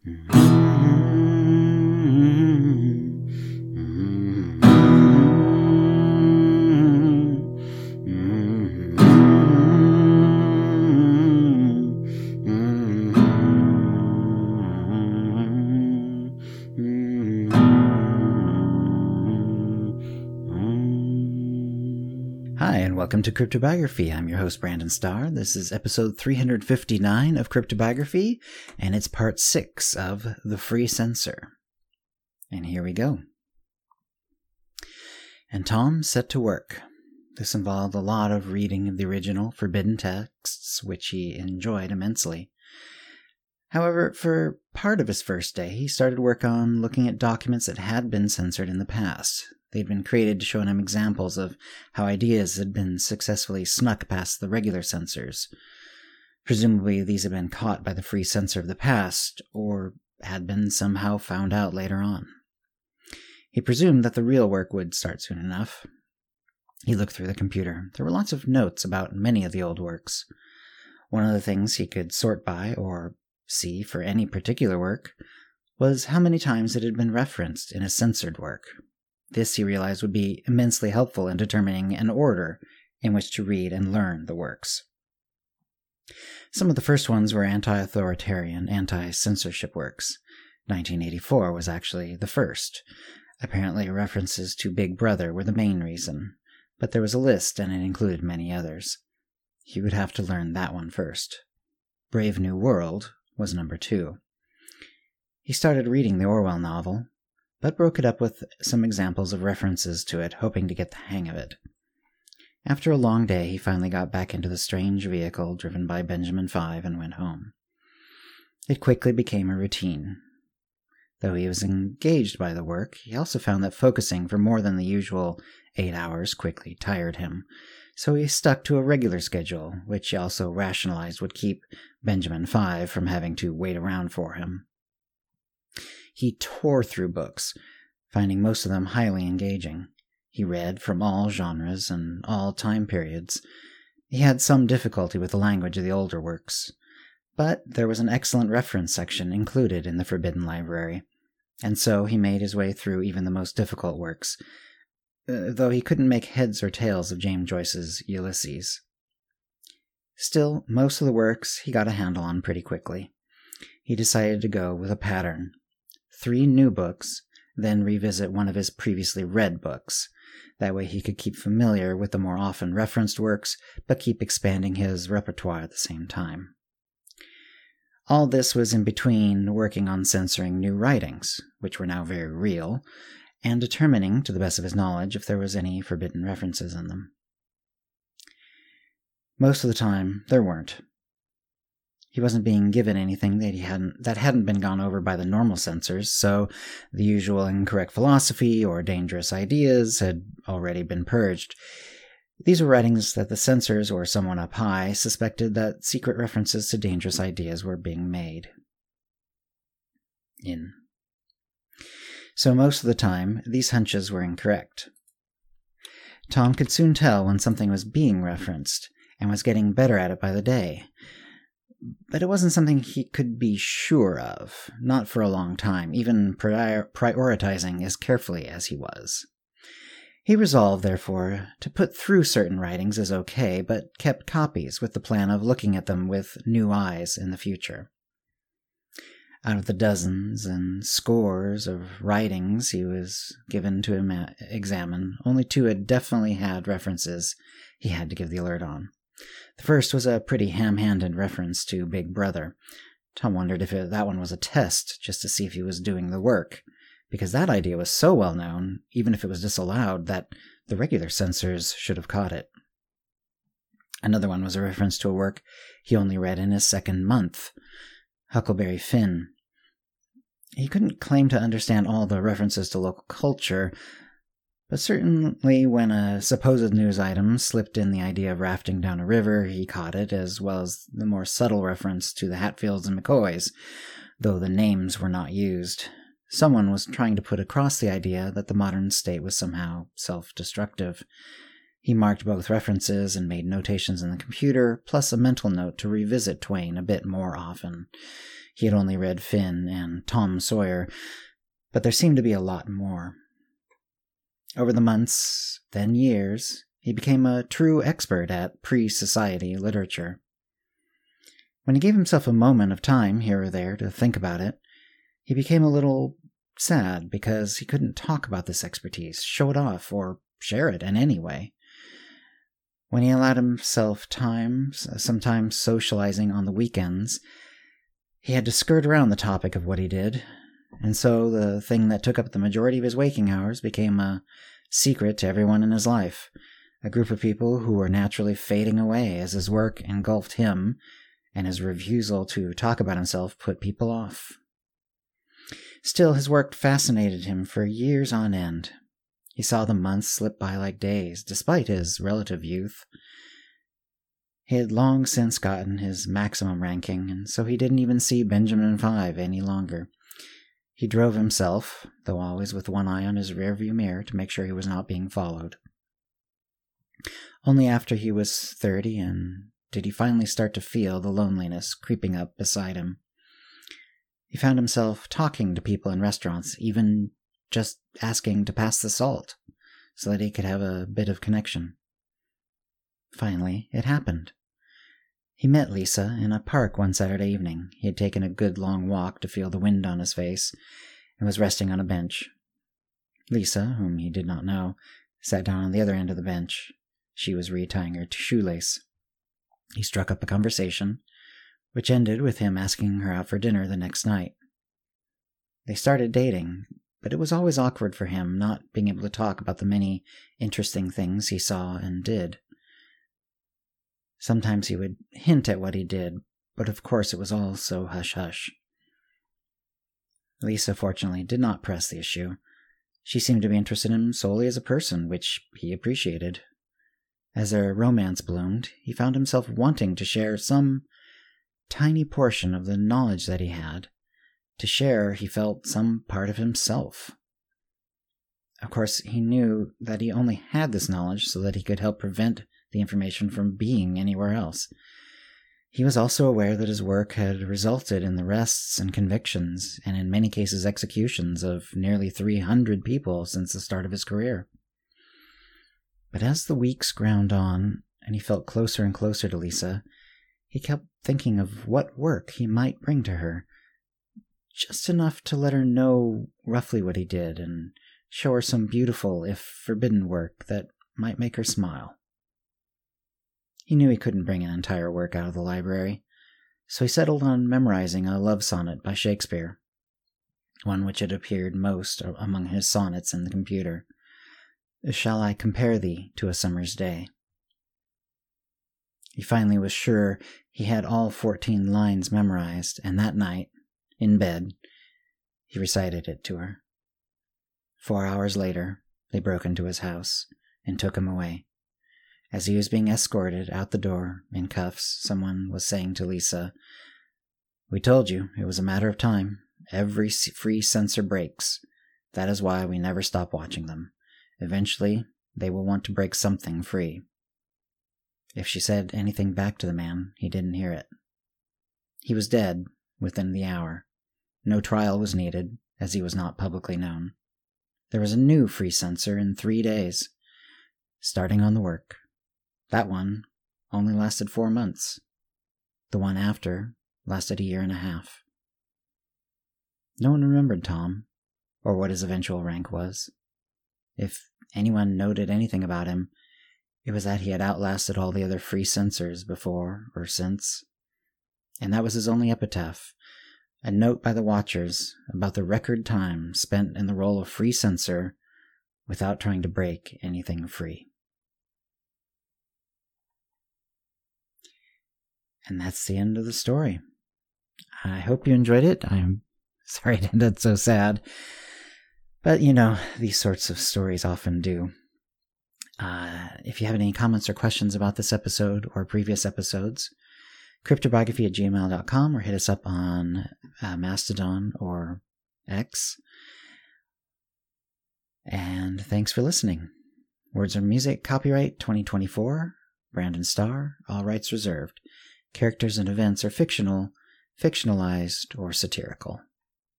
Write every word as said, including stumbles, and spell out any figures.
Hi, and welcome to Cryptobiography. I'm your host, Brandon Starr. This is episode three hundred fifty-nine of Cryptobiography, and it's part six of The Free Censor. And here we go. And Tom set to work. This involved a lot of reading of the original forbidden texts, which he enjoyed immensely. However, for part of his first day, he started work on looking at documents that had been censored in the past. They'd been created to show him examples of how ideas had been successfully snuck past the regular censors. Presumably, these had been caught by the free censor of the past, or had been somehow found out later on. He presumed that the real work would start soon enough. He looked through the computer. There were lots of notes about many of the old works. One of the things he could sort by, or see for any particular work, was how many times it had been referenced in a censored work. This, he realized, would be immensely helpful in determining an order in which to read and learn the works. Some of the first ones were anti-authoritarian, anti-censorship works. nineteen eighty-four was actually the first. Apparently, references to Big Brother were the main reason, but there was a list and it included many others. He would have to learn that one first. Brave New World was number two. He started reading the Orwell novel, but broke it up with some examples of references to it, hoping to get the hang of it. After a long day, he finally got back into the strange vehicle driven by Benjamin Five and went home. It quickly became a routine. Though he was engaged by the work, he also found that focusing for more than the usual eight hours quickly tired him, so he stuck to a regular schedule, which he also rationalized would keep Benjamin Five from having to wait around for him. He tore through books, finding most of them highly engaging. He read from all genres and all time periods. He had some difficulty with the language of the older works, but there was an excellent reference section included in the Forbidden Library, and so he made his way through even the most difficult works, uh, though he couldn't make heads or tails of James Joyce's Ulysses. Still, most of the works he got a handle on pretty quickly. He decided to go with a pattern. Three new books, then revisit one of his previously read books. That way he could keep familiar with the more often referenced works, but keep expanding his repertoire at the same time. All this was in between working on censoring new writings, which were now very real, and determining, to the best of his knowledge, if there was any forbidden references in them. Most of the time, there weren't. He wasn't being given anything that he hadn't that hadn't been gone over by the normal censors, so the usual incorrect philosophy or dangerous ideas had already been purged. These were writings that the censors or someone up high suspected that secret references to dangerous ideas were being made. In. So most of the time, these hunches were incorrect. Tom could soon tell when something was being referenced, and was getting better at it by the day. But it wasn't something he could be sure of, not for a long time, even prior- prioritizing as carefully as he was. He resolved, therefore, to put through certain writings as okay, but kept copies with the plan of looking at them with new eyes in the future. Out of the dozens and scores of writings he was given to ima- examine, only two had definitely had references he had to give the alert on. The first was a pretty ham-handed reference to Big Brother. Tom wondered if it, that one was a test, just to see if he was doing the work, because that idea was so well known, even if it was disallowed, that the regular censors should have caught it. Another one was a reference to a work he only read in his second month, Huckleberry Finn. He couldn't claim to understand all the references to local culture, but certainly when a supposed news item slipped in the idea of rafting down a river, he caught it, as well as the more subtle reference to the Hatfields and McCoys, though the names were not used. Someone was trying to put across the idea that the modern state was somehow self-destructive. He marked both references and made notations in the computer, plus a mental note to revisit Twain a bit more often. He had only read Finn and Tom Sawyer, but there seemed to be a lot more. Over the months, then years, he became a true expert at pre-society literature. When he gave himself a moment of time here or there to think about it, he became a little sad because he couldn't talk about this expertise, show it off, or share it in any way. When he allowed himself time, sometimes socializing on the weekends, he had to skirt around the topic of what he did, and so the thing that took up the majority of his waking hours became a secret to everyone in his life, a group of people who were naturally fading away as his work engulfed him, and his refusal to talk about himself put people off. Still, his work fascinated him for years on end. He saw the months slip by like days, despite his relative youth. He had long since gotten his maximum ranking, and so he didn't even see Benjamin Five any longer. He drove himself, though always with one eye on his rearview mirror to make sure he was not being followed. Only after he was thirty and did he finally start to feel the loneliness creeping up beside him. He found himself talking to people in restaurants, even just asking to pass the salt, so that he could have a bit of connection. Finally, it happened. He met Lisa in a park one Saturday evening. He had taken a good long walk to feel the wind on his face, and was resting on a bench. Lisa, whom he did not know, sat down on the other end of the bench. She was retying her shoelace. He struck up a conversation, which ended with him asking her out for dinner the next night. They started dating, but it was always awkward for him not being able to talk about the many interesting things he saw and did. Sometimes he would hint at what he did, but of course it was all so hush-hush. Lisa, fortunately, did not press the issue. She seemed to be interested in him solely as a person, which he appreciated. As their romance bloomed, he found himself wanting to share some tiny portion of the knowledge that he had, to share, he felt, some part of himself. Of course, he knew that he only had this knowledge so that he could help prevent the information from being anywhere else. He was also aware that his work had resulted in the arrests and convictions, and in many cases executions, of nearly three hundred people since the start of his career. But as the weeks ground on, and he felt closer and closer to Lisa, he kept thinking of what work he might bring to her, just enough to let her know roughly what he did, and show her some beautiful, if forbidden work that might make her smile. He knew he couldn't bring an entire work out of the library, so he settled on memorizing a love sonnet by Shakespeare, one which had appeared most among his sonnets in the computer. Shall I compare thee to a summer's day? He finally was sure he had all fourteen lines memorized, and that night, in bed, he recited it to her. Four hours later, they broke into his house and took him away. As he was being escorted out the door in cuffs, someone was saying to Lisa, "We told you it was a matter of time. Every free censor breaks. That is why we never stop watching them. Eventually, they will want to break something free." If she said anything back to the man, he didn't hear it. He was dead within the hour. No trial was needed, as he was not publicly known. There was a new free censor in three days, starting on the work. That one only lasted four months. The one after lasted a year and a half. No one remembered Tom, or what his eventual rank was. If anyone noted anything about him, it was that he had outlasted all the other free censors before or since. And that was his only epitaph, a note by the watchers about the record time spent in the role of free censor without trying to break anything free. And that's the end of the story. I hope you enjoyed it. I'm sorry it ended so sad. But, you know, these sorts of stories often do. Uh, if you have any comments or questions about this episode or previous episodes, cryptobiography at gmail dot com, or hit us up on uh, Mastodon or X. And thanks for listening. Words and music, copyright twenty twenty-four, Brandon Starr, all rights reserved. Characters and events are fictional, fictionalized, or satirical.